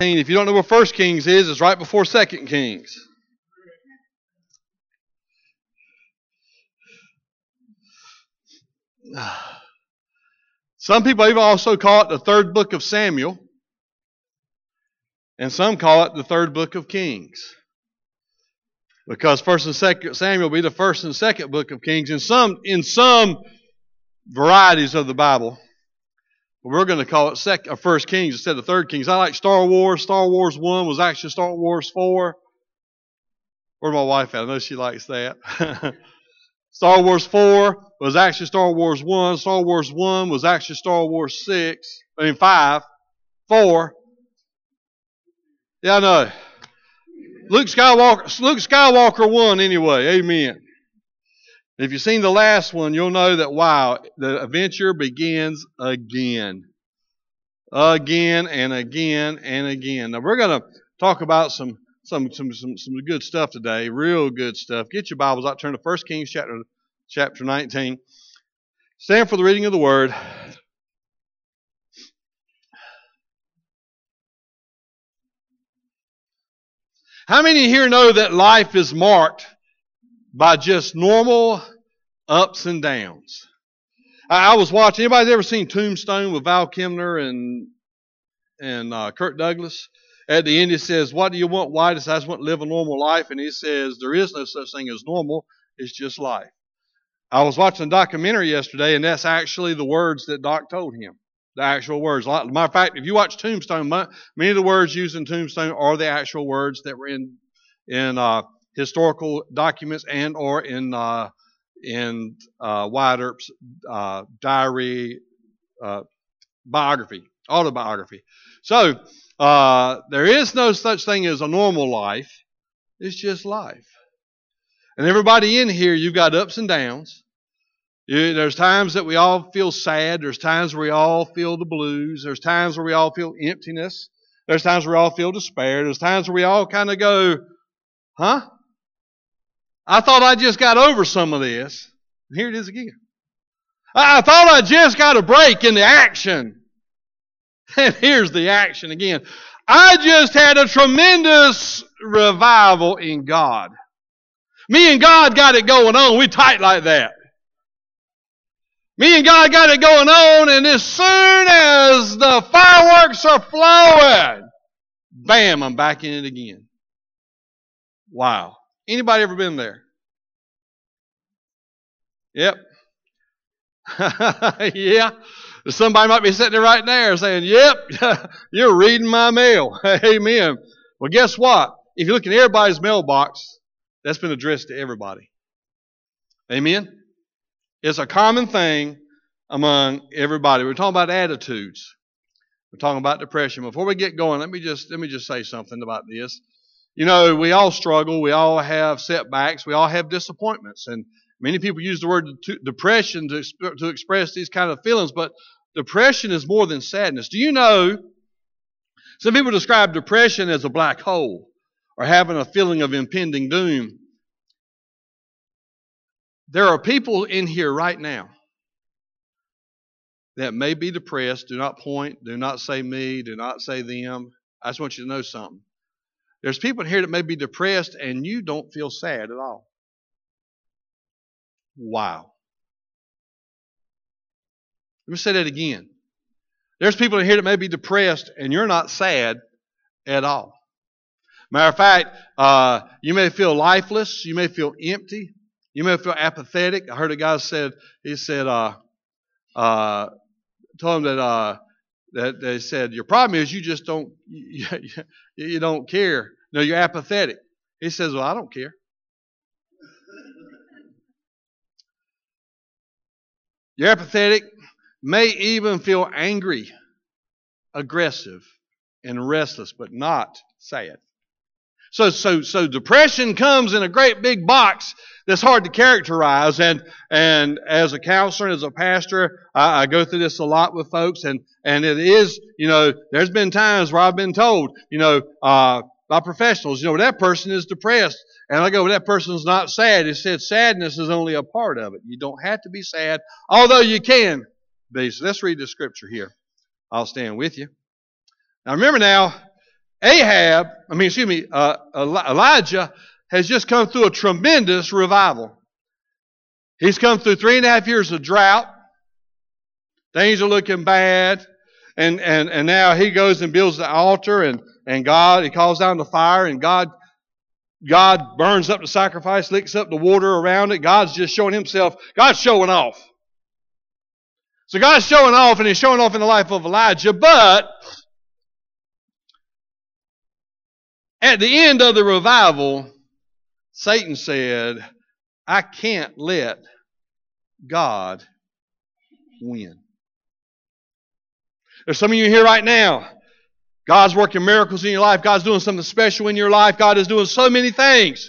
If you don't know where 1 Kings is, it's right before 2 Kings. Some people even also call it the third book of Samuel, and some call it the third book of Kings, because 1st and 2nd Samuel will be the first and second book of Kings in some varieties of the Bible. We're going to call it 1 Kings instead of 3 Kings. I like Star Wars. Star Wars 1 was actually Star Wars 4. Where's my wife at? I know she likes that. Star Wars 4 was actually Star Wars 1. Star Wars 1 was actually Star Wars 5. 4. Yeah, I know. Luke Skywalker 1 anyway. Amen. If you've seen the last one, you'll know that, wow, the adventure begins again. Again and again and again. Now, we're going to talk about some good stuff today, real good stuff. Get your Bibles out, turn to 1 Kings chapter 19. Stand for the reading of the Word. How many here know that life is marked by just normal ups and downs? I was watching. Anybody ever seen Tombstone with Val Kilmer and Kirk Douglas? At the end, he says, "What do you want, White?" He says, "I just want to live a normal life." And he says, "There is no such thing as normal. It's just life." I was watching a documentary yesterday, and that's actually the words that Doc told him. The actual words. As a matter of fact, if you watch Tombstone, many of the words used in Tombstone are the actual words that were in historical documents and or in Wyatt Earp's diary, autobiography. So there is no such thing as a normal life. It's just life. And everybody in here, you've got ups and downs. There's times that we all feel sad. There's times where we all feel the blues. There's times where we all feel emptiness. There's times where we all feel despair. There's times where we all kind of go, huh? I thought I just got over some of this. And here it is again. I thought I just got a break in the action. And here's the action again. I just had a tremendous revival in God. Me and God got it going on. We tight like that. Me and God got it going on, and as soon as the fireworks are flowing, bam, I'm back in it again. Wow. Anybody ever been there? Yep. Yeah. Somebody might be sitting there right there saying, "Yep, you're reading my mail." Amen. Well, guess what? If you look in everybody's mailbox, that's been addressed to everybody. Amen. It's a common thing among everybody. We're talking about attitudes. We're talking about depression. Before we get going, let me just say something about this. You know, we all struggle. We all have setbacks. We all have disappointments. And many people use the word depression to express these kind of feelings. But depression is more than sadness. Do you know, some people describe depression as a black hole or having a feeling of impending doom. There are people in here right now that may be depressed. Do not point. Do not say me. Do not say them. I just want you to know something. There's people in here that may be depressed and you don't feel sad at all. Wow. Let me say that again. There's people in here that may be depressed and you're not sad at all. Matter of fact, you may feel lifeless. You may feel empty. You may feel apathetic. I heard a guy told him that they said, "Your problem is you just don't, you don't care. No, you're apathetic." He says, "Well, I don't care." You're apathetic, may even feel angry, aggressive, and restless, but not sad. So depression comes in a great big box that's hard to characterize. And as a counselor, as a pastor, I go through this a lot with folks. And it is, there's been times where I've been told, by professionals, that person is depressed. And I go, well, that person's not sad. It said sadness is only a part of it. You don't have to be sad, although you can be. So let's read the scripture here. I'll stand with you. Now remember now, Elijah has just come through a tremendous revival. He's come through 3.5 years of drought. Things are looking bad. And now he goes and builds the altar, and he calls down the fire, and God burns up the sacrifice, licks up the water around it. God's just showing himself. God's showing off. So God's showing off, and he's showing off in the life of Elijah. But at the end of the revival, Satan said, I can't let God win. There's some of you here right now. God's working miracles in your life. God's doing something special in your life. God is doing so many things.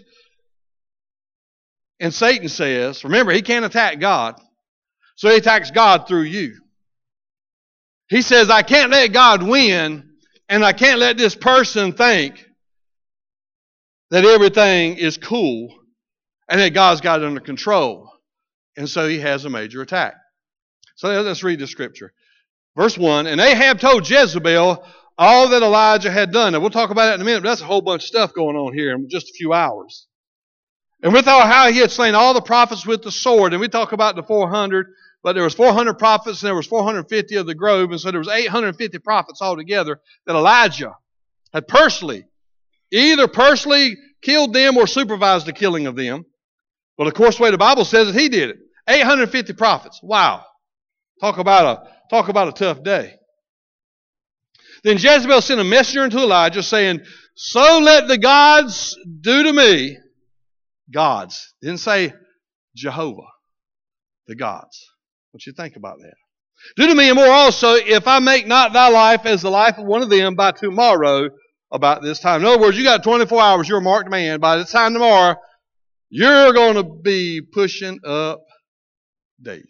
And Satan says, remember, he can't attack God. So he attacks God through you. He says, I can't let God win, and I can't let this person think that everything is cool and that God's got it under control. And so he has a major attack. So let's read the scripture. Verse 1, and Ahab told Jezebel all that Elijah had done. Now, we'll talk about that in a minute, but that's a whole bunch of stuff going on here in just a few hours. And we thought how he had slain all the prophets with the sword. And we talk about the 400, but there was 400 prophets and there was 450 of the grove. And so there was 850 prophets altogether that Elijah had either personally killed them or supervised the killing of them. Well, of course, the way the Bible says it, he did it. 850 prophets. Wow. Talk about a tough day. Then Jezebel sent a messenger unto Elijah saying, so let the gods do to me. Gods. Didn't say Jehovah. The gods. I want you to think about that. Do to me and more also, if I make not thy life as the life of one of them by tomorrow about this time. In other words, you got 24 hours. You're a marked man. By this time tomorrow, you're going to be pushing up daisies.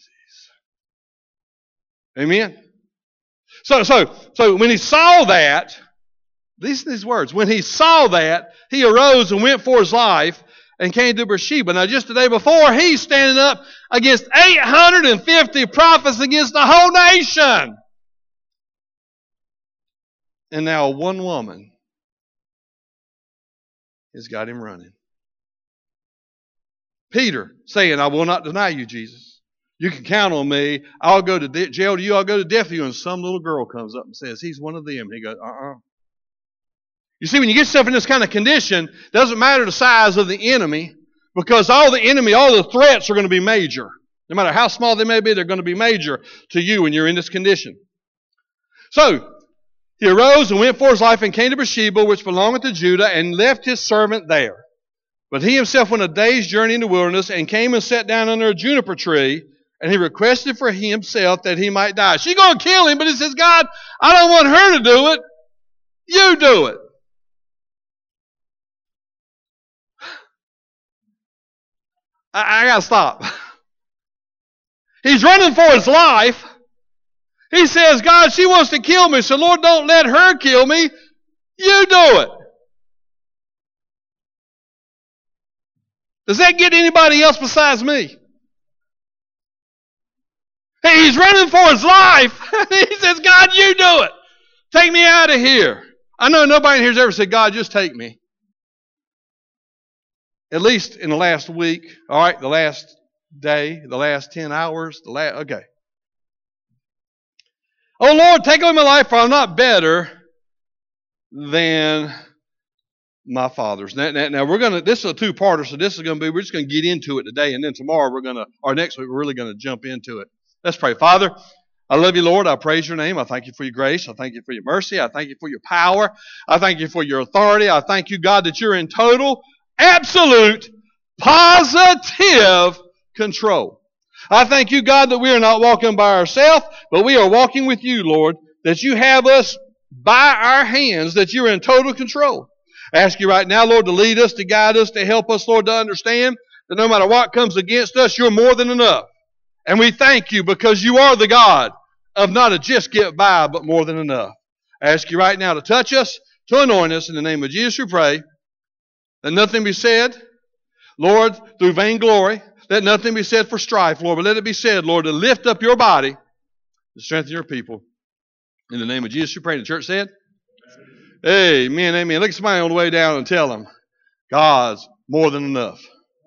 Amen? So when he saw that, these words, when he saw that, he arose and went for his life and came to Beersheba. Now, just the day before, he's standing up against 850 prophets against the whole nation. And now one woman has got him running. Peter saying, I will not deny you, Jesus. You can count on me. I'll go to jail to you. I'll go to death for you. And some little girl comes up and says, he's one of them. And he goes, You see, when you get yourself in this kind of condition, it doesn't matter the size of the enemy, because all the threats are going to be major. No matter how small they may be, they're going to be major to you when you're in this condition. So, he arose and went for his life and came to Beersheba, which belongeth to Judah, and left his servant there. But he himself went a day's journey in the wilderness and came and sat down under a juniper tree, and he requested for himself that he might die. She's going to kill him, but he says, God, I don't want her to do it. You do it. I got to stop. He's running for his life. He says, God, she wants to kill me, so Lord, don't let her kill me. You do it. Does that get anybody else besides me? He's running for his life. He says, God, you do it. Take me out of here. I know nobody in here has ever said, God, just take me. At least in the last week, all right, the last day, the last 10 hours, okay. Oh, Lord, take away my life, for I'm not better than my fathers. Now we're going to, this is a two-parter, so this is going to be, we're just going to get into it today, and then tomorrow or next week, we're really going to jump into it. Let's pray. Father, I love you, Lord. I praise your name. I thank you for your grace. I thank you for your mercy. I thank you for your power. I thank you for your authority. I thank you, God, that you're in total, absolute, positive control. I thank you, God, that we are not walking by ourselves, but we are walking with you, Lord, that you have us by our hands, that you're in total control. I ask you right now, Lord, to lead us, to guide us, to help us, Lord, to understand that no matter what comes against us, you're more than enough. And we thank you because you are the God of not a just get by, but more than enough. I ask you right now to touch us, to anoint us. In the name of Jesus we pray. Let nothing be said, Lord, through vainglory. Let nothing be said for strife, Lord, but let it be said, Lord, to lift up your body, to strengthen your people. In the name of Jesus we pray. And the church said, Amen, amen. Look at somebody on the way down and tell them, God's more than enough.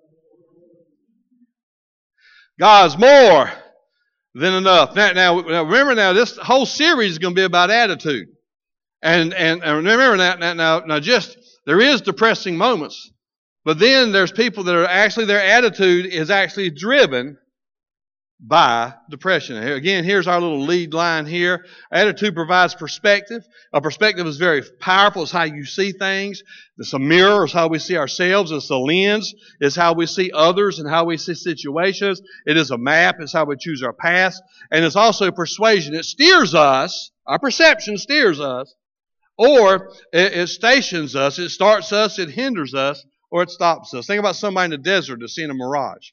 God's more than enough. Now remember now, this whole series is going to be about attitude. And remember now just, there is depressing moments. But then there's people that are actually, their attitude is actually driven by depression. Again, here's our little lead line here. Attitude provides perspective. A perspective is very powerful. It's how you see things. It's a mirror. It's how we see ourselves. It's a lens. It's how we see others and how we see situations. It is a map. It's how we choose our paths. And it's also persuasion. It steers us. Our perception steers us. Or it stations us. It starts us. It hinders us. Or it stops us. Think about somebody in the desert that's seeing a mirage.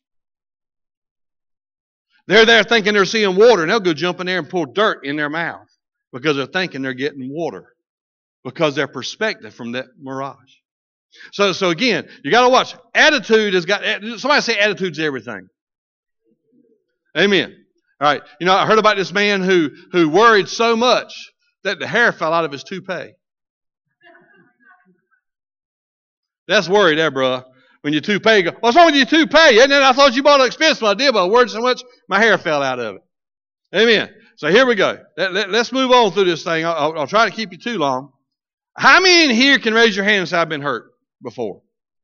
They're there thinking they're seeing water, and they'll go jump in there and pour dirt in their mouth because they're thinking they're getting water because their perspective from that mirage. So again, you got to watch. Attitude has got. Somebody say attitude's everything. Amen. All right. You know, I heard about this man who worried so much that the hair fell out of his toupee. That's worry there, bro. When your toupee goes, what's wrong with your toupee? And then I thought you bought an expensive one. I did, but I worried so much, my hair fell out of it. Amen. So here we go. Let's move on through this thing. I'll try to keep you too long. How many in here can raise your hand and say, I've been hurt before?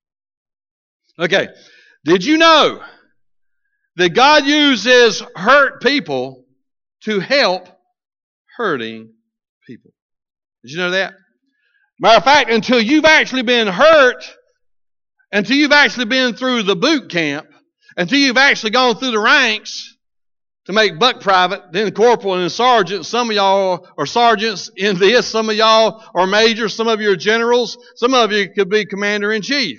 Okay. Did you know that God uses hurt people to help hurting people? Did you know that? Matter of fact, until you've actually been hurt, until you've actually been through the boot camp, until you've actually gone through the ranks to make buck private, then corporal and then sergeant. Some of y'all are sergeants in this. Some of y'all are majors. Some of you are generals. Some of you could be commander-in-chief.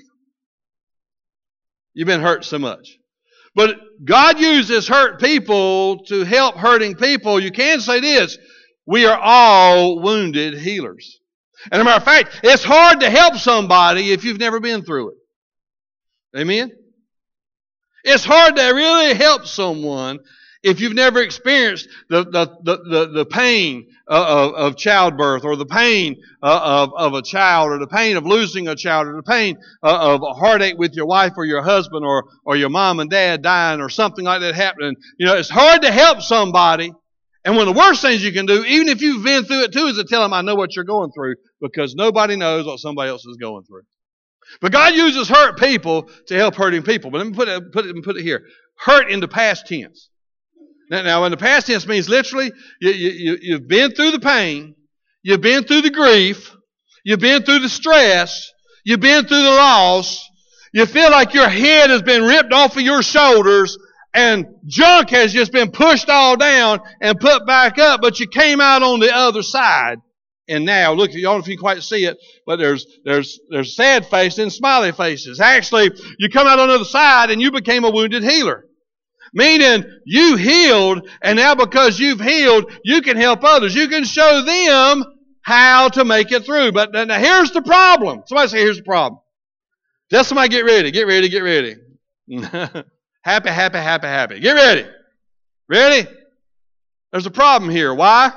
You've been hurt so much. But God uses hurt people to help hurting people. You can say this, we are all wounded healers. And as a matter of fact, it's hard to help somebody if you've never been through it. Amen? It's hard to really help someone if you've never experienced the pain of childbirth, or the pain of a child, or the pain of losing a child, or the pain of a heartache with your wife or your husband, or your mom and dad dying, or something like that happening. You know, it's hard to help somebody. And one of the worst things you can do, even if you've been through it too, is to tell them, I know what you're going through, because nobody knows what somebody else is going through. But God uses hurt people to help hurting people. But let me put it here. Hurt in the past tense. Now, in the past tense means literally, you've been through the pain, you've been through the grief, you've been through the stress, you've been through the loss, you feel like your head has been ripped off of your shoulders, and junk has just been pushed all down and put back up, but you came out on the other side. And now, look, I don't know if you can quite see it, but there's sad faces and smiley faces. Actually, you come out on the other side and you became a wounded healer. Meaning, you healed, and now because you've healed, you can help others. You can show them how to make it through. But now here's the problem. Somebody say, here's the problem. Tell somebody, get ready, get ready, get ready. Happy, happy, happy, happy. Get ready. Ready? There's a problem here. Why?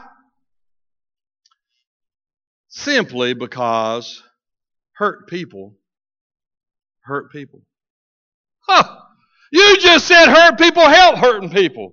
Simply because hurt people hurt people. Huh. You just said hurt people help hurting people.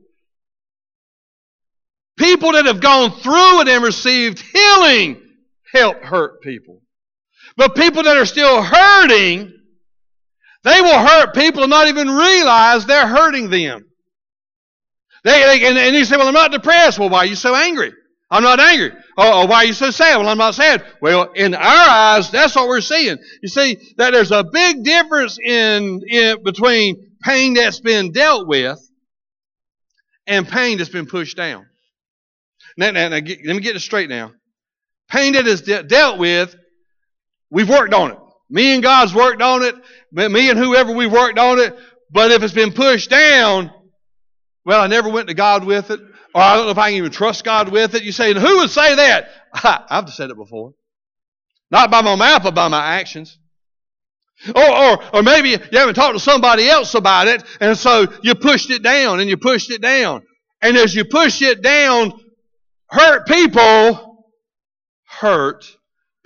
People that have gone through it and received healing help hurt people. But people that are still hurting, they will hurt people and not even realize they're hurting them. And you say, well, I'm not depressed. Well, why are you so angry? I'm not angry. Oh, why are you so sad? Well, I'm not sad. Well, in our eyes, that's what we're seeing. You see, that there's a big difference in between pain that's been dealt with and pain that's been pushed down. Now, let me get this straight now. Pain that is dealt with, we've worked on it. Me and God's worked on it. Me and whoever we worked on it. But if it's been pushed down, well, I never went to God with it. Or I don't know if I can even trust God with it. You say, who would say that? I've said it before. Not by my mouth, but by my actions. Or maybe you haven't talked to somebody else about it, and so you pushed it down, and you pushed it down. And as you push it down, hurt people hurt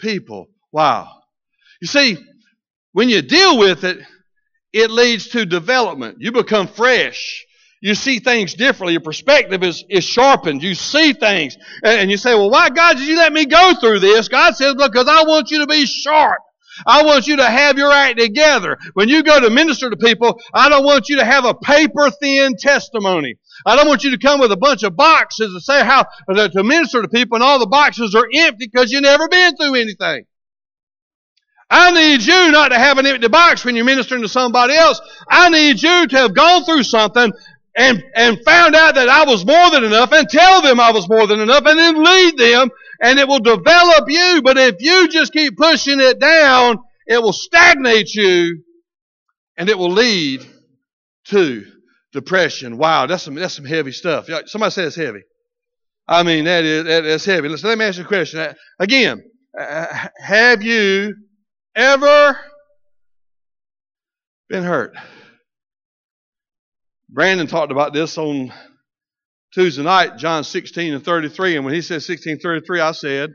people. Wow. You see, when you deal with it, it leads to development. You become fresh. You see things differently. Your perspective is sharpened. You see things. And you say, well, why, God, did you let me go through this? God says, because I want you to be sharp. I want you to have your act together. When you go to minister to people, I don't want you to have a paper-thin testimony. I don't want you to come with a bunch of boxes to say how to minister to people, and all the boxes are empty because you've never been through anything. I need you not to have an empty box when you're ministering to somebody else. I need you to have gone through something and found out that I was more than enough, and tell them I was more than enough, and then lead them, and it will develop you. But if you just keep pushing it down, it will stagnate you, and it will lead to depression. Wow, that's some heavy stuff. Somebody say it's heavy. I mean, that's heavy. Listen, let me ask you a question. Again, have you ever been hurt? Brandon talked about this on Tuesday night, John 16:33, and when he said 16:33, I said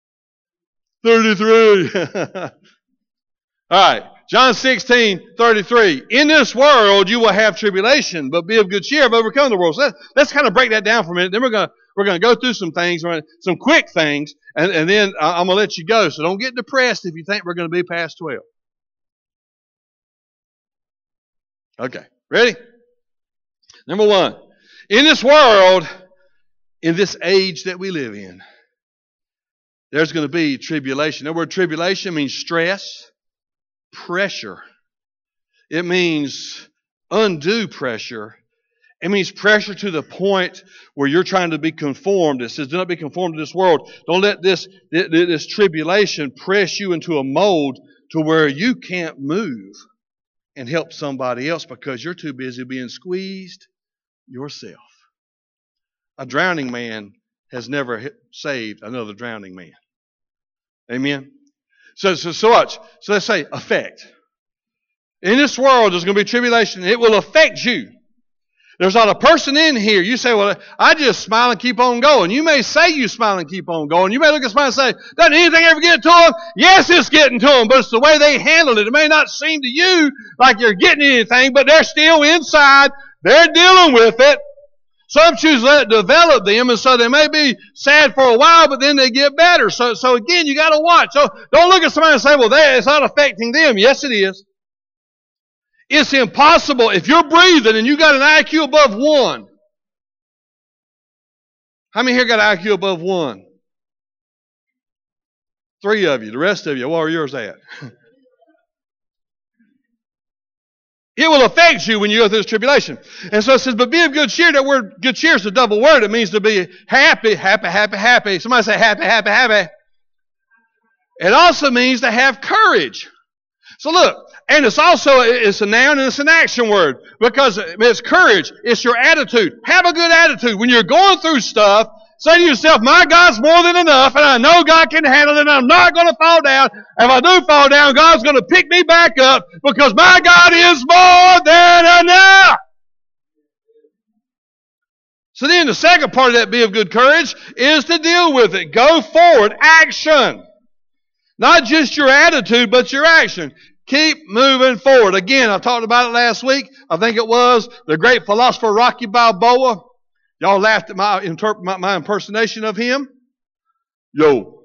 33. All right, John 16:33. In this world you will have tribulation, but be of good cheer, I've overcome the world. So let's kind of break that down for a minute. Then we're going to go through some things, some quick things, and then I'm going to let you go. So don't get depressed if you think we're going to be past 12. Okay, ready? Number one, in this world, in this age that we live in, there's going to be tribulation. The word tribulation means stress, pressure. It means undue pressure. It means pressure to the point where you're trying to be conformed. It says, do not be conformed to this world. Don't let this tribulation press you into a mold to where you can't move and help somebody else because you're too busy being squeezed yourself. A drowning man has never saved another drowning man. Amen? So watch. So let's say affect. In this world, there's going to be tribulation. It will affect you. There's not a person in here. You say, well, I just smile and keep on going. You may say you smile and keep on going. You may look at somebody and say, doesn't anything ever get to them? Yes, it's getting to them, but it's the way they handle it. It may not seem to you like you're getting anything, but they're still inside. They're dealing with it. Some choose to let it develop them, and so they may be sad for a while, but then they get better. So again, you got to watch. So don't look at somebody and say, well, it's not affecting them. Yes, it is. It's impossible. If you're breathing and you got an IQ above 1. How many here got an IQ above 1? 3 of you. The rest of you, where are yours at? It will affect you when you go through this tribulation. And so it says, but be of good cheer. That word good cheer is a double word. It means to be happy, happy, happy, happy. Somebody say happy, happy, happy. It also means to have courage. So look, and it's a noun and it's an action word because it's courage. It's your attitude. Have a good attitude. When you're going through stuff, say to yourself, my God's more than enough, and I know God can handle it, and I'm not going to fall down. If I do fall down, God's going to pick me back up because my God is more than enough. So then the second part of that be of good courage is to deal with it. Go forward. Action. Not just your attitude, but your action. Keep moving forward. Again, I talked about it last week. I think it was the great philosopher Rocky Balboa. Y'all laughed at my impersonation of him. Yo,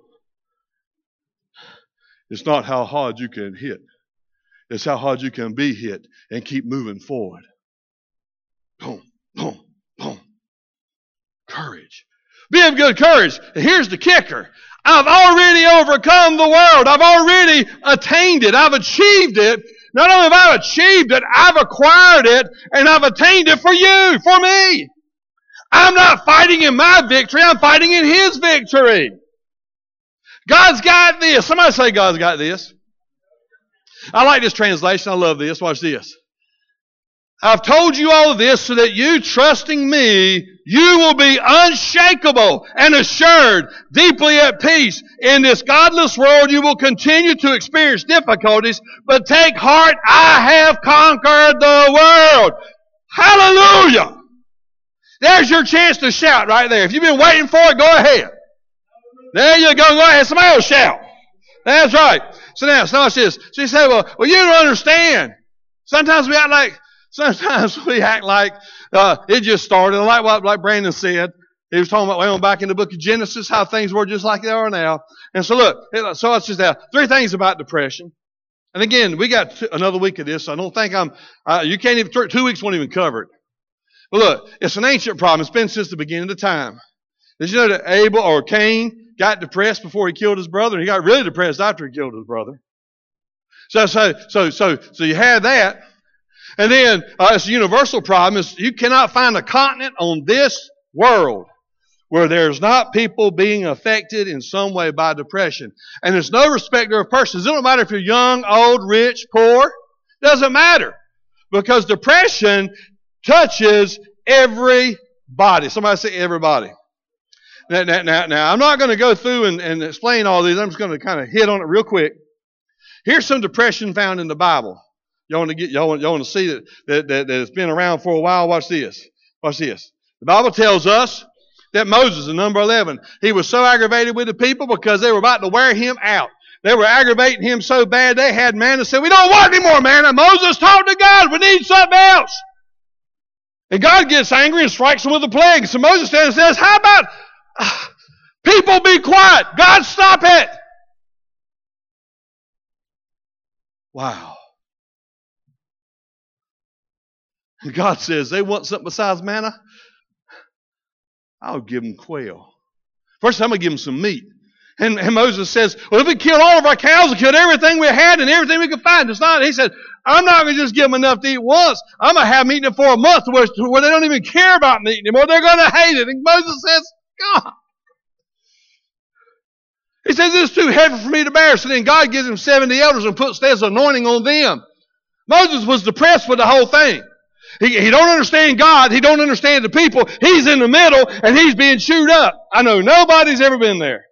it's not how hard you can hit. It's how hard you can be hit and keep moving forward. Boom, boom, boom. Courage. Be of good courage. And here's the kicker. I've already overcome the world. I've already attained it. I've achieved it. Not only have I achieved it, I've acquired it and I've attained it for you, for me. I'm not fighting in my victory. I'm fighting in His victory. God's got this. Somebody say God's got this. I like this translation. I love this. Watch this. I've told you all of this so that you, trusting me, you will be unshakable and assured, deeply at peace. In this godless world, you will continue to experience difficulties, but take heart, I have conquered the world. Hallelujah! There's your chance to shout right there. If you've been waiting for it, go ahead. There you go. Go ahead. Somebody else shout. That's right. So now watch this. She said, well, you don't understand. Sometimes we act like it just started. Like Brandon said. He was talking about back in the book of Genesis, how things were just like they are now. And so look, so it's just three things about depression. And again, we got another week of this, so I don't think you can't even, 2 weeks won't even cover it. But look, it's an ancient problem. It's been since the beginning of time. Did you know that Abel or Cain got depressed before he killed his brother? And he got really depressed after he killed his brother. So you have that. And then it's a universal problem. You cannot find a continent on this world where there's not people being affected in some way by depression. And there's no respecter of persons. It don't matter if you're young, old, rich, poor. It doesn't matter. Because depression touches everybody. Somebody say everybody. Now I'm not going to go through and explain all these. I'm just going to kind of hit on it real quick. Here's some depression found in the Bible. Y'all want to see that it's been around for a while? Watch this. Watch this. The Bible tells us that Moses, in number 11, he was so aggravated with the people because they were about to wear him out. They were aggravating him so bad they had manna said, we don't want any more manna. Moses talked to God. We need something else. And God gets angry and strikes them with a plague. So Moses stands and says, how about people be quiet? God, stop it. Wow. And God says, they want something besides manna? I'll give them quail. First, I'm going to give them some meat. And Moses says, well, if we killed all of our cows and killed everything we had and everything we could find, it's not. He said, I'm not going to just give them enough to eat once. I'm going to have them eating it for a month where they don't even care about meat anymore. They're going to hate it. And Moses says, God. He says, it's too heavy for me to bear. So then God gives him 70 elders and puts his anointing on them. Moses was depressed with the whole thing. He don't understand God. He don't understand the people. He's in the middle, and he's being chewed up. I know nobody's ever been there.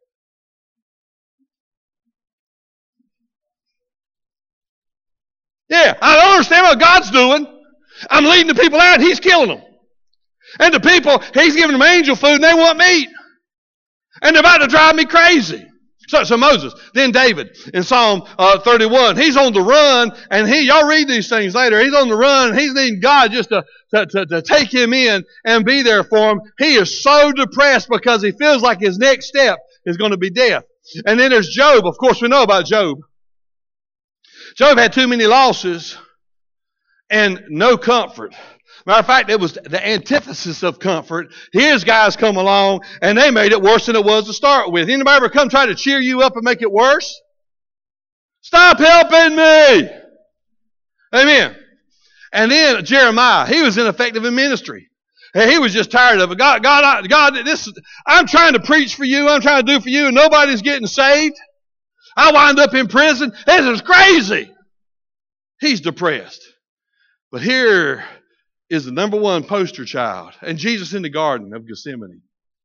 Yeah, I don't understand what God's doing. I'm leading the people out, and he's killing them. And the people, he's giving them angel food, and they want meat. And they're about to drive me crazy. So Moses, then David in Psalm 31, he's on the run, and y'all read these things later. He's on the run, and he's needing God just to take him in and be there for him. He is so depressed because he feels like his next step is going to be death. And then there's Job. Of course, we know about Job. Job had too many losses and no comfort. Matter of fact, it was the antithesis of comfort. His guys come along, and they made it worse than it was to start with. Anybody ever come try to cheer you up and make it worse? Stop helping me! Amen. And then Jeremiah, he was ineffective in ministry. And he was just tired of it. God, I'm trying to preach for you. I'm trying to do for you, and nobody's getting saved. I wind up in prison. This is crazy. He's depressed. But here is the number one poster child. And Jesus in the Garden of Gethsemane.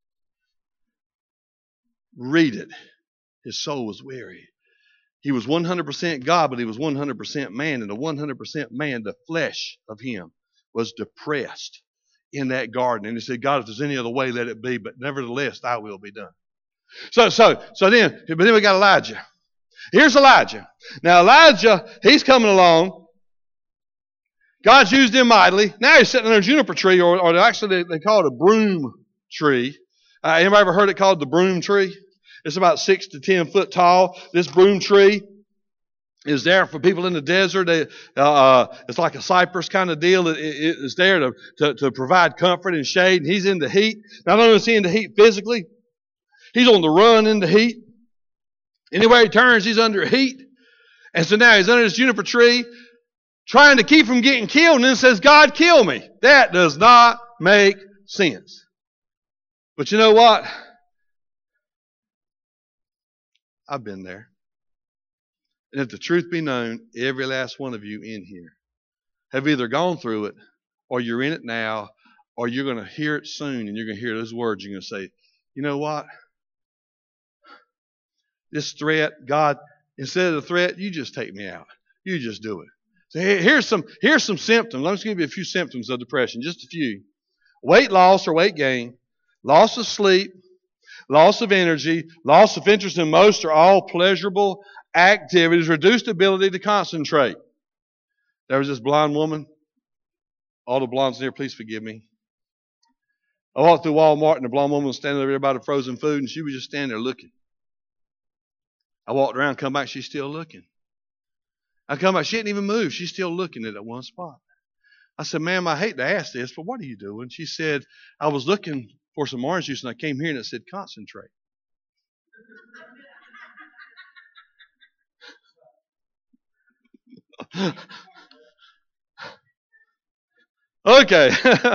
Read it. His soul was weary. He was 100% God, but he was 100% man. And the 100% man, the flesh of him, was depressed in that garden. And he said, God, if there's any other way, let it be. But nevertheless, thy will be done. But then we got Elijah. Here's Elijah. Now Elijah, he's coming along. God's used him mightily. Now he's sitting under a juniper tree, or actually they call it a broom tree. Anybody ever heard it called the broom tree? It's about 6 to 10 foot tall. This broom tree is there for people in the desert. It's like a cypress kind of deal. It's there to provide comfort and shade. And he's in the heat. Not only is he in the heat physically, he's on the run in the heat. Anywhere he turns, he's under heat. And so now he's under this juniper tree, trying to keep from getting killed, and then says, God, kill me. That does not make sense. But you know what? I've been there. And if the truth be known, every last one of you in here have either gone through it, or you're in it now, or you're going to hear it soon, and you're going to hear those words. You're going to say, you know what? This threat, God, instead of the threat, you just take me out. You just do it. So here's some symptoms. Let me just give you a few symptoms of depression, just a few. Weight loss or weight gain, loss of sleep, loss of energy, loss of interest in most or all pleasurable activities, reduced ability to concentrate. There was this blonde woman. All the blondes here, please forgive me. I walked through Walmart and the blonde woman was standing over there by the frozen food and she was just standing there looking. I walked around, come back, she's still looking. I come back, she didn't even move. She's still looking at that one spot. I said, ma'am, I hate to ask this, but what are you doing? She said, I was looking for some orange juice and I came here and it said concentrate. Okay.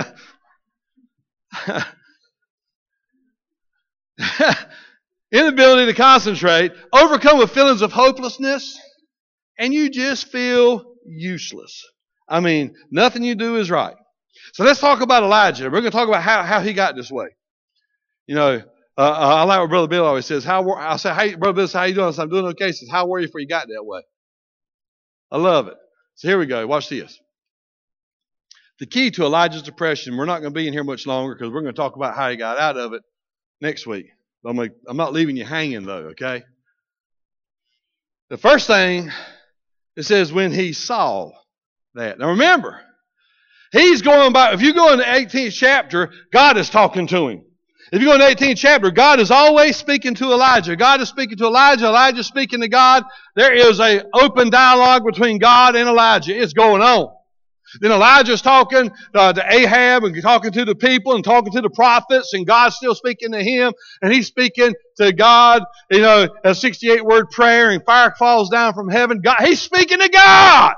Inability to concentrate, overcome with feelings of hopelessness, and you just feel useless. I mean, nothing you do is right. So let's talk about Elijah. We're going to talk about how he got this way. You know, I like what Brother Bill always says. I say, hey, Brother Bill, how you doing? I said, I'm doing okay. He says, how were you before you got that way? I love it. So here we go. Watch this. The key to Elijah's depression, we're not going to be in here much longer because we're going to talk about how he got out of it next week. I'm not leaving you hanging though, okay? The first thing, it says when he saw that. Now remember, he's going by, if you go in the 18th chapter, God is talking to him. If you go in the 18th chapter, God is always speaking to Elijah. God is speaking to Elijah. Elijah is speaking to God. There is an open dialogue between God and Elijah. It's going on. Then Elijah's talking to Ahab and talking to the people and talking to the prophets, and God's still speaking to him, and he's speaking to God, you know, a 68-word prayer, and fire falls down from heaven. God, he's speaking to God.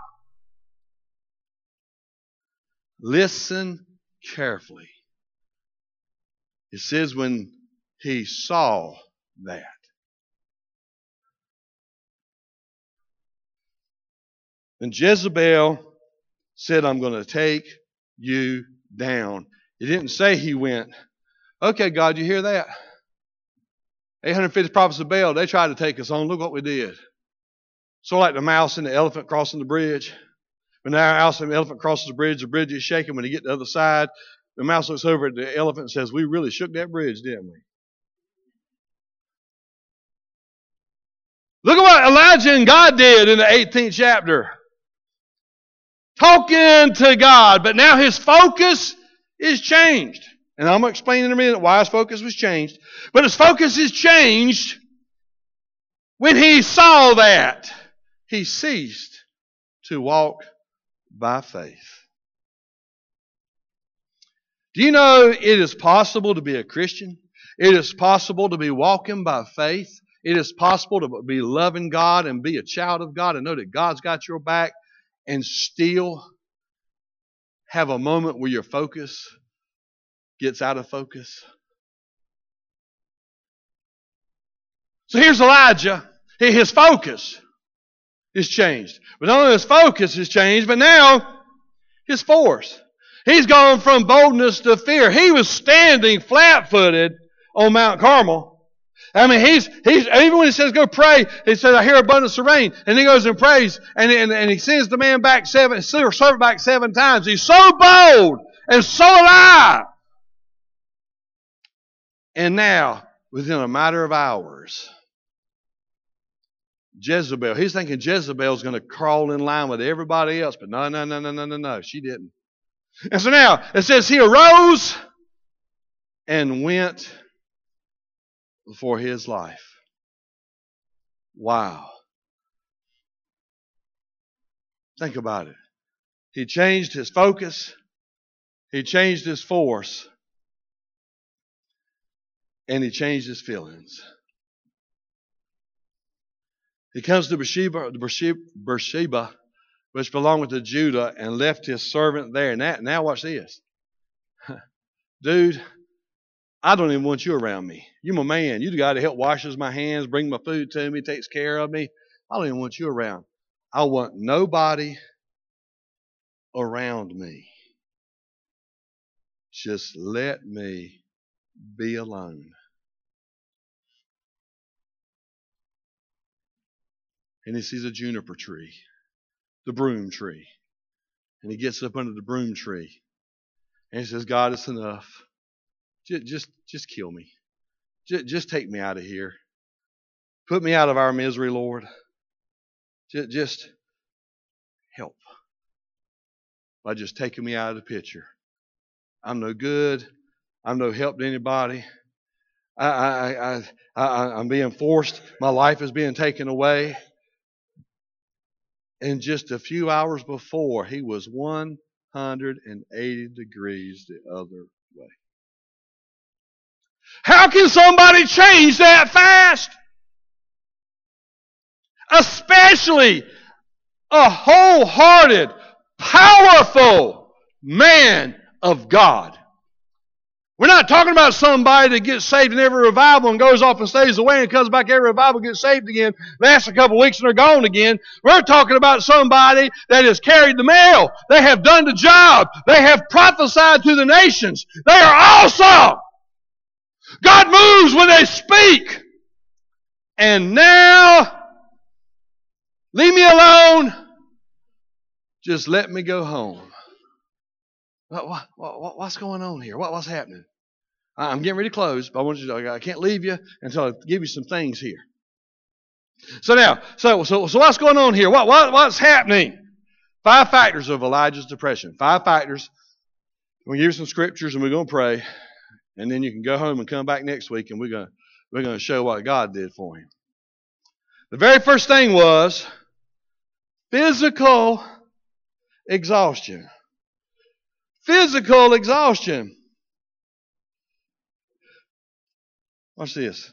Listen carefully. It says when he saw that. And Jezebel said, I'm going to take you down. It didn't say he went, okay, God, you hear that? 850 prophets of Baal, they tried to take us on. Look what we did. Sort of like the mouse and the elephant crossing the bridge. When the mouse and the elephant crosses the bridge is shaking. When they get to the other side, the mouse looks over at the elephant and says, we really shook that bridge, didn't we? Look at what Elijah and God did in the 18th chapter. Talking to God, but now his focus is changed. And I'm going to explain in a minute why his focus was changed. But his focus is changed when he saw that. He ceased to walk by faith. Do you know it is possible to be a Christian? It is possible to be walking by faith. It is possible to be loving God and be a child of God and know that God's got your back and still have a moment where your focus gets out of focus. So here's Elijah. His focus is changed. But not only his focus is changed, but now his force. He's gone from boldness to fear. He was standing flat-footed on Mount Carmel. I mean, he's even when he says go pray, he says I hear abundance of rain, and he goes and prays, and he sends the man back servant back 7 times. He's so bold and so alive. And now, within a matter of hours, Jezebel, he's thinking Jezebel's going to crawl in line with everybody else, but no, she didn't. And so now, it says he arose and went for his life. Wow. Think about it. He changed his focus. He changed his force. And he changed his feelings. He comes to Beersheba, which belonged to Judah, and left his servant there. Now watch this. Dude, I don't even want you around me. You're my man. You're the guy that help washes my hands, bring my food to me, takes care of me. I don't even want you around. I want nobody around me. Just let me be alone. And he sees a juniper tree, the broom tree. And he gets up under the broom tree. And he says, God, it's enough. Just kill me. Just take me out of here. Put me out of our misery, Lord. Just help by just taking me out of the picture. I'm no good. I'm no help to anybody. I'm being forced. My life is being taken away. And just a few hours before, he was 180 degrees the other way. How can somebody change that fast? Especially a wholehearted, powerful man of God. We're not talking about somebody that gets saved in every revival and goes off and stays away and comes back every revival, gets saved again, lasts a couple weeks and they're gone again. We're talking about somebody that has carried the mail. They have done the job. They have prophesied to the nations. They are awesome. God moves when they speak. And now, leave me alone. Just let me go home. What's going on here? What's happening? I'm getting ready to close, but I can't leave you until I give you some things here. So now, so what's going on here? What's happening? 5 factors of Elijah's depression. 5 factors. We'll give you some scriptures and we're going to pray, and then you can go home and come back next week, and we're going to show what God did for him. The very first thing was physical exhaustion. Physical exhaustion. Watch this.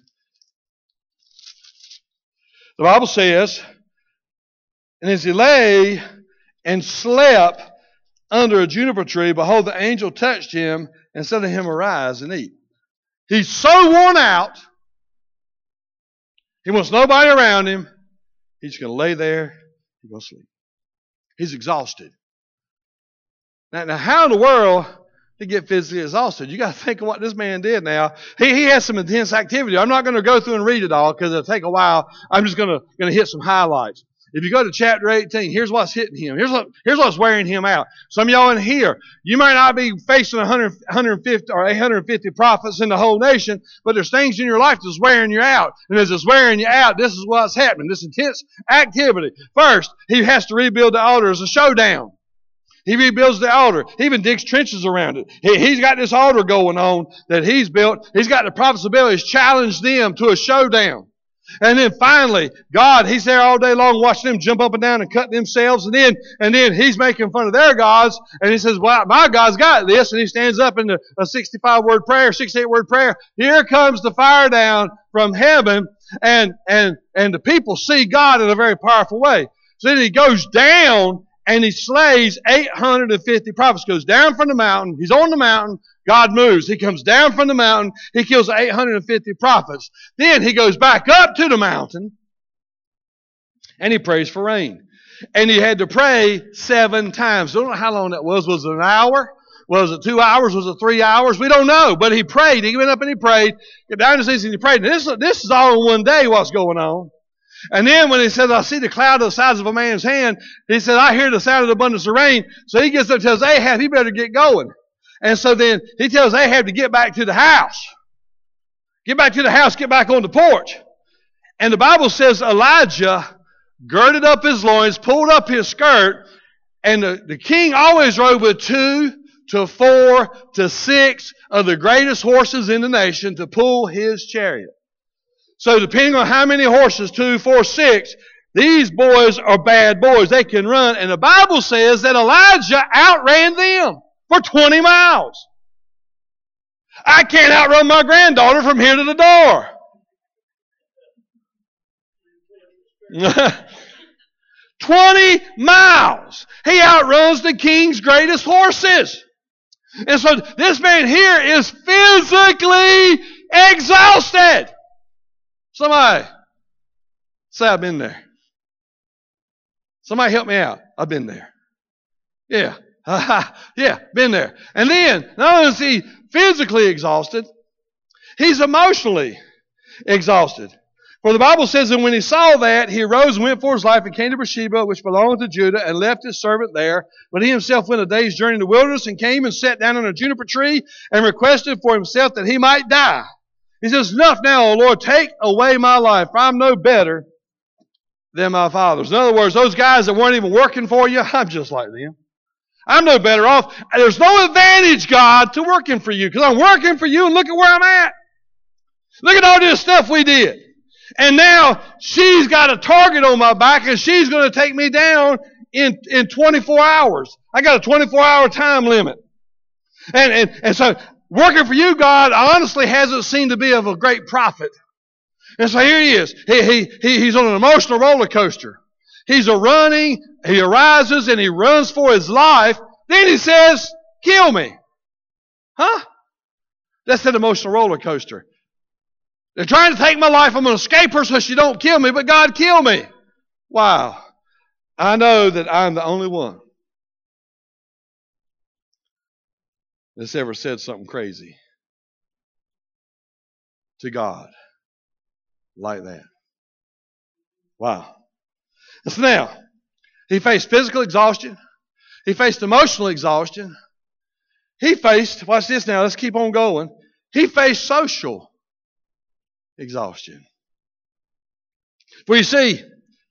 The Bible says, and as he lay and slept under a juniper tree, behold, the angel touched him and said to him, arise and eat. He's so worn out. He wants nobody around him. He's going to lay there. He's going to sleep. He's exhausted. Now, how in the world to get physically exhausted? You got to think of what this man did now. He has some intense activity. I'm not going to go through and read it all because it'll take a while. I'm just going to hit some highlights. If you go to chapter 18, here's what's hitting him. Here's what's wearing him out. Some of y'all in here, you might not be facing 150 or 850 prophets in the whole nation, but there's things in your life that's wearing you out. And as it's wearing you out, this is what's happening. This intense activity. First, he has to rebuild the altar as a showdown. He rebuilds the altar. He even digs trenches around it. He's got this altar going on that he's built. He's got the prophets of Baal. He's challenged them to a showdown. And then finally, God, he's there all day long watching them jump up and down and cut themselves. And then he's making fun of their gods. And he says, well, my God's got this. And he stands up in a 65-word prayer, 68-word prayer. Here comes the fire down from heaven. And the people see God in a very powerful way. So then he goes down and he slays 850 prophets. Goes down from the mountain. He's on the mountain. God moves. He comes down from the mountain. He kills 850 prophets. Then he goes back up to the mountain and he prays for rain. And he had to pray 7 times. I don't know how long that was. Was it an hour? Was it 2 hours? Was it 3 hours? We don't know. But he prayed. He went up and he prayed. Got down to his knees and he prayed. And this is all in one day what's going on. And then when he says, I see the cloud of the size of a man's hand, he said, I hear the sound of the abundance of rain. So he gets up and tells Ahab, he better get going. And so then he tells Ahab to get back to the house. Get back to the house, get back on the porch. And the Bible says Elijah girded up his loins, pulled up his skirt, and the king always rode with 2 to 4 to 6 of the greatest horses in the nation to pull his chariot. So depending on how many horses, 2, 4, 6, these boys are bad boys. They can run. And the Bible says that Elijah outran them for 20 miles. I can't outrun my granddaughter from here to the door. 20 miles. He outruns the king's greatest horses. And so this man here is physically exhausted. Somebody say, I've been there. Somebody help me out. I've been there. Yeah. Yeah, been there. And then, not only is he physically exhausted, he's emotionally exhausted. For the Bible says that when he saw that, he arose and went for his life and came to Beersheba, which belonged to Judah, and left his servant there. But he himself went a day's journey in the wilderness and came and sat down on a juniper tree and requested for himself that he might die. He says, enough now, O Lord, take away my life, for I'm no better than my fathers. In other words, those guys that weren't even working for you, I'm just like them. I'm no better off. There's no advantage, God, to working for you, because I'm working for you, and look at where I'm at. Look at all this stuff we did. And now she's got a target on my back, and she's going to take me down in 24 hours. I got a 24-hour time limit. And so working for you, God, honestly hasn't seemed to be of a great profit. And so here he is. He's on an emotional roller coaster. He's running, he arises, and he runs for his life. Then he says, kill me. Huh? That's an emotional roller coaster. They're trying to take my life. I'm going to escape her so she don't kill me, but God, kill me. Wow. I know that I'm the only one that's ever said something crazy to God like that. Wow. And so now, he faced physical exhaustion. He faced emotional exhaustion. He faced, watch this now, let's keep on going. He faced social exhaustion. For you see,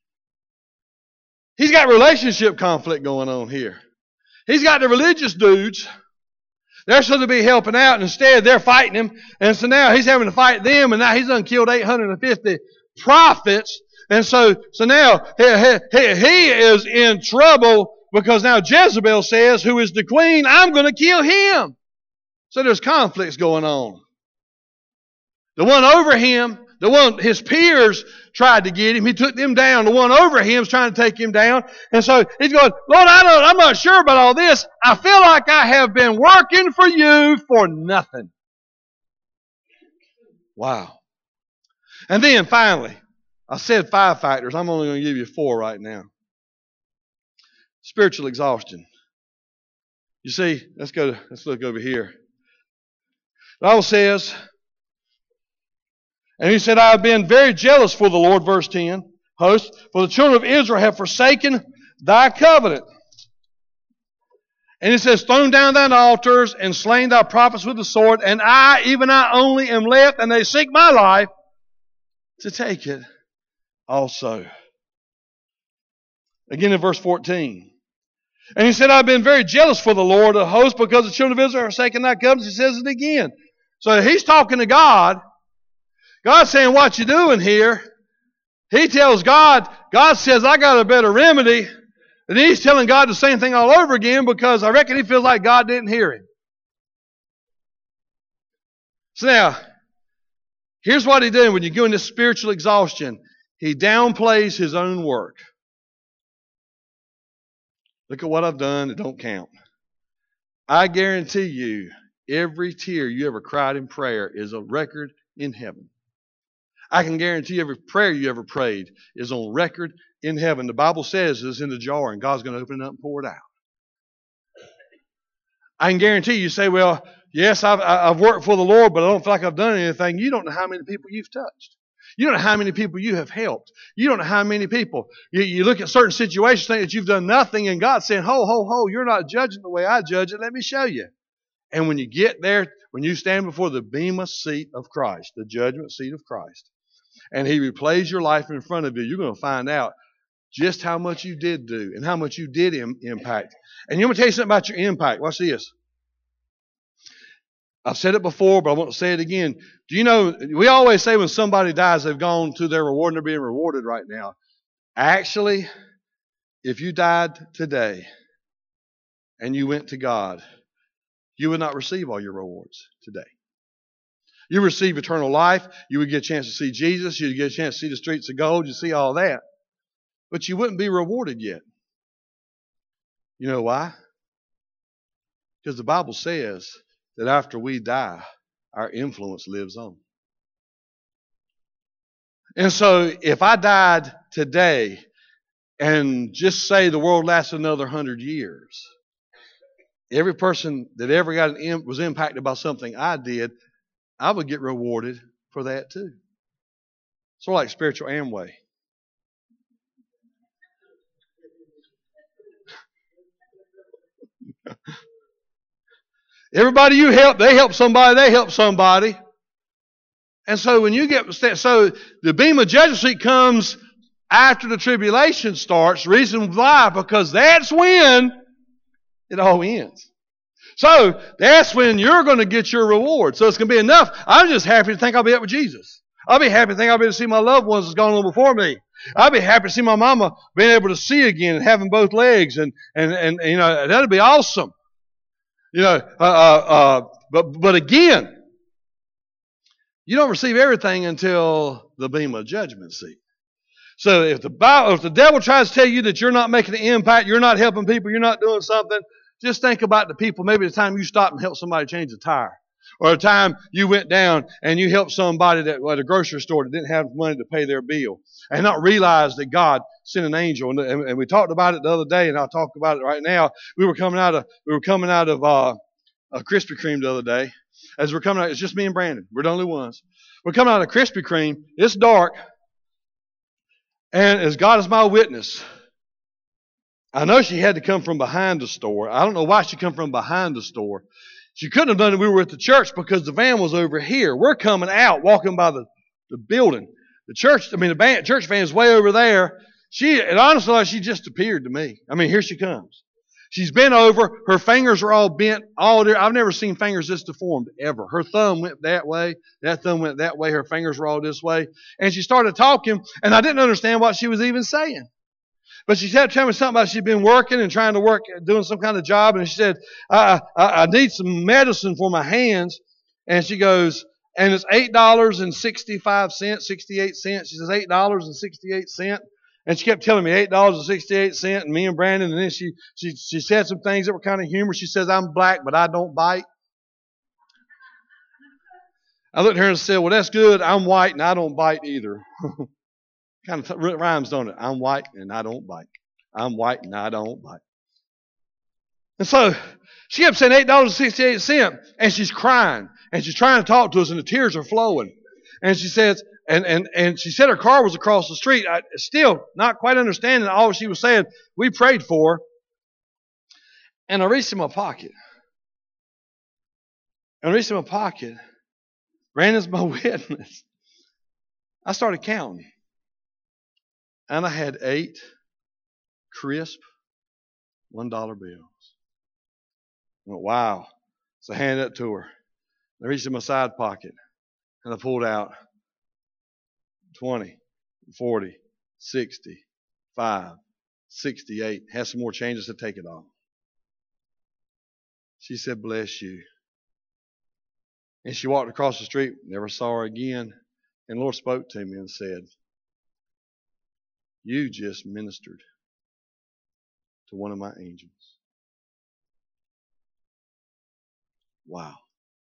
he's got relationship conflict going on here. He's got the religious dudes. They're supposed to be helping out, and instead they're fighting him. And so now he's having to fight them, and now he's done killed 850 prophets. And so now he is in trouble because now Jezebel says, who is the queen, I'm going to kill him. So there's conflicts going on. The one over him, his peers tried to get him. He took them down. The one over him is trying to take him down. And so he's going, Lord, I'm not sure about all this. I feel like I have been working for you for nothing. Wow. And then finally, I said 5 factors. I'm only going to give you 4 right now. Spiritual exhaustion. You see, let's look over here. The Bible says, and he said, I have been very jealous for the Lord, verse 10, host, for the children of Israel have forsaken thy covenant. And it says, thrown down thine altars and slain thy prophets with the sword, and I, even I only, am left, and they seek my life to take it also. Again in verse 14. And he said, I've been very jealous for the Lord of hosts because the children of Israel are forsaken thy covenant. He says it again. So he's talking to God. God's saying, what you doing here? He tells God, God says, I got a better remedy. And then he's telling God the same thing all over again because I reckon he feels like God didn't hear him. So now, here's what he did when you go into spiritual exhaustion. He downplays his own work. Look at what I've done. It don't count. I guarantee you, every tear you ever cried in prayer is a record in heaven. I can guarantee every prayer you ever prayed is on record in heaven. The Bible says it's in the jar and God's going to open it up and pour it out. I can guarantee you say, well, yes, I've worked for the Lord, but I don't feel like I've done anything. You don't know how many people you've touched. You don't know how many people you have helped. You don't know how many people. You look at certain situations, think that you've done nothing, and God's saying, ho, you're not judging the way I judge it. Let me show you. And when you get there, when you stand before the bema seat of Christ, the judgment seat of Christ, and he replays your life in front of you, you're going to find out just how much you did do and how much you did impact. And I'm going to tell you something about your impact. Watch this. I've said it before, but I want to say it again. Do you know, we always say when somebody dies, they've gone to their reward and they're being rewarded right now. Actually, if you died today and you went to God, you would not receive all your rewards today. You receive eternal life. You would get a chance to see Jesus. You'd get a chance to see the streets of gold. You'd see all that. But you wouldn't be rewarded yet. You know why? Because the Bible says that after we die, our influence lives on. And so if I died today and just say the world lasts another 100 years, every person that ever was impacted by something I did, I would get rewarded for that too. Sort of like spiritual Amway. Everybody you help, they help somebody, they help somebody. And so when you so the beam of judgment seat comes after the tribulation starts. Reason why? Because that's when it all ends. So that's when you're going to get your reward. So it's going to be enough. I'm just happy to think I'll be up with Jesus. I'll be happy to think I'll be able to see my loved ones that's gone on before me. I'll be happy to see my mama being able to see again and having both legs, and you know, that'll be awesome. You know, but again, you don't receive everything until the beam of judgment seat. So if the devil tries to tell you that you're not making an impact, you're not helping people, you're not doing something, just think about the people. Maybe the time you stopped and helped somebody change a tire, or the time you went down and you helped somebody that at a grocery store that didn't have money to pay their bill, and not realize that God sent an angel. And we talked about it the other day, and I'll talk about it right now. We were coming out of a Krispy Kreme the other day. As we're coming out, it's just me and Brandon. We're the only ones. We're coming out of Krispy Kreme. It's dark. And as God is my witness, I know she had to come from behind the store. I don't know why she come from behind the store. She couldn't have done it. We were at the church because the van was over here. We're coming out, walking by the building. The church van is way over there. It honestly, like she just appeared to me. I mean, here she comes. She's bent over. Her fingers are all bent. All there. I've never seen fingers this deformed ever. Her thumb went that way. That thumb went that way. Her fingers were all this way. And she started talking, and I didn't understand what she was even saying. But she kept telling me something about she'd been working and trying to work, doing some kind of job. And she said, I need some medicine for my hands. And she goes, and it's $8.65, 68 cents. She says, $8.68. And she kept telling me $8.68, and me and Brandon, and then she said some things that were kind of humorous. She says, I'm black, but I don't bite. I looked at her and said, well, that's good. I'm white, and I don't bite either. Kind of rhymes, don't it? I'm white, and I don't bite. I'm white, and I don't bite. And so she kept saying $8.68, and she's crying, and she's trying to talk to us, and the tears are flowing. And she says, and she said her car was across the street. I still not quite understanding all she was saying. We prayed for her. And I reached in my pocket. Brandon's my witness. I started counting. And I had 8 crisp $1 bills. I went, wow. So I handed it to her. I reached in my side pocket. And I pulled out 20, 40, 60, 5, 68. Had some more changes to take it off. She said, bless you. And she walked across the street, never saw her again. And the Lord spoke to me and said, you just ministered to one of my angels. Wow.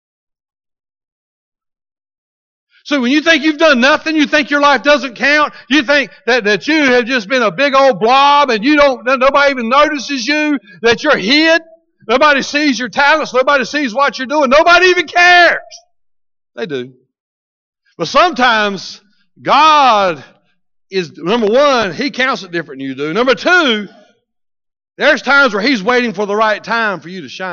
So when you think you've done nothing, you think your life doesn't count, you think that you have just been a big old blob and nobody even notices you, that you're hid, nobody sees your talents, nobody sees what you're doing, nobody even cares. They do. But sometimes God is, number one, He counts it different than you do. Number two, there's times where He's waiting for the right time for you to shine.